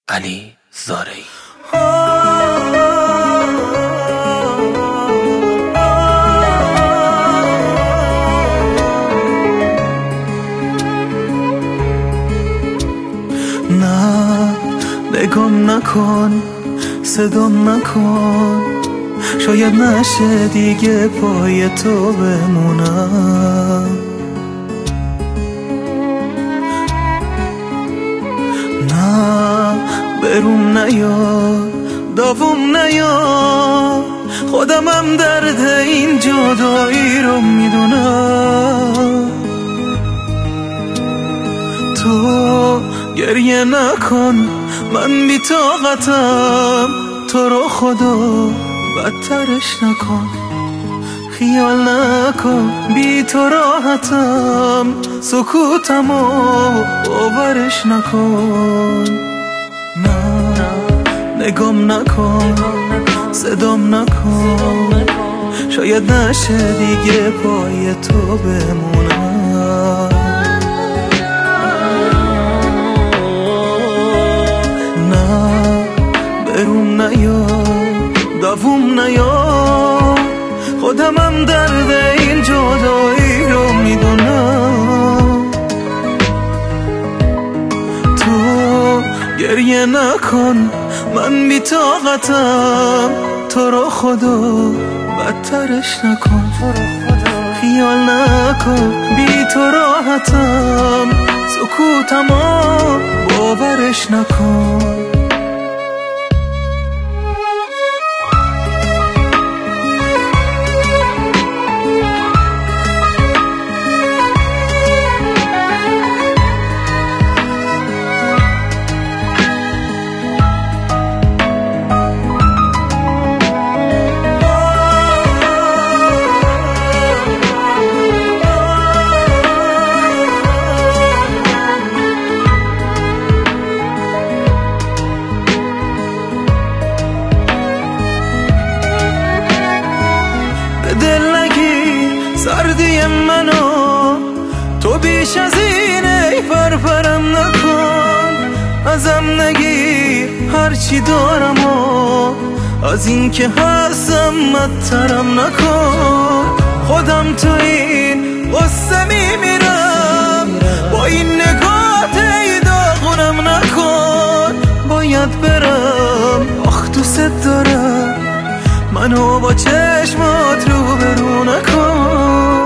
علی زارعی. نه نگام نکن، صدام نکن، شاید نشه دیگه پای تو بمونم. نه برون نیار، داوم نیار، خودمم درد این جدایی رو میدونم. تو گریه نکن، من بی طاقتم، تو رو خدا بدترش نکن. خیال نکن بی تو راحتم، سکوتمو باورش نکن. نه نگام نکن، صدام نکن، شاید نشه دیگه پای تو بمونم. نه برون نیار، داوم نیار، خودمم درد این جدایی رو میدونم. تو گریه نکن، من بی طاقتم، تو رو خدا بدترش نکن. خیال نکن بی تو راحتم، سکوتمو باورش نکن. دل نگی سردی منو، تو بیش از اینه فرفرم نکن. ازم نگی هرچی دارم و از این که هستم بدترم نکن. خودم تو این غصه میمیرم، با این نگات ای داغونم نکن. باید برم، آخ دوست دارم، منو با چشمات رو برو نکن.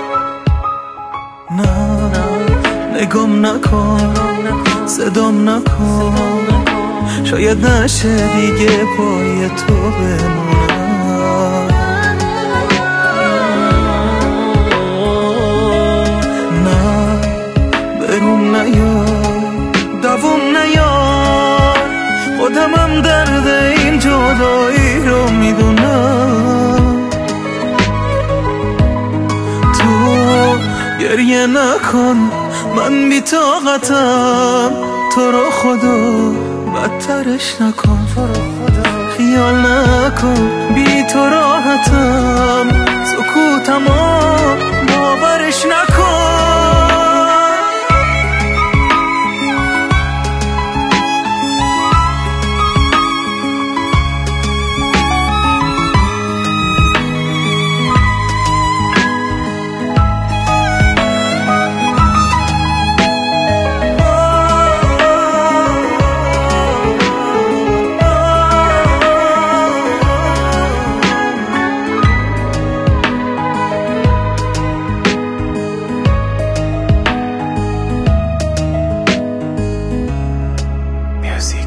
نه نگام نکن، صدام نکن، شاید نشه دیگه پای تو بمونم. نه برون نیار، داوم نیار، خودمم درد این جدایی رو میدونم. تو گریه نکن، من بی طاقتم، تو رو خدا بدترش نکن. خیال نکن بی تو راحتم، سکوتمو باورش نکن. Music.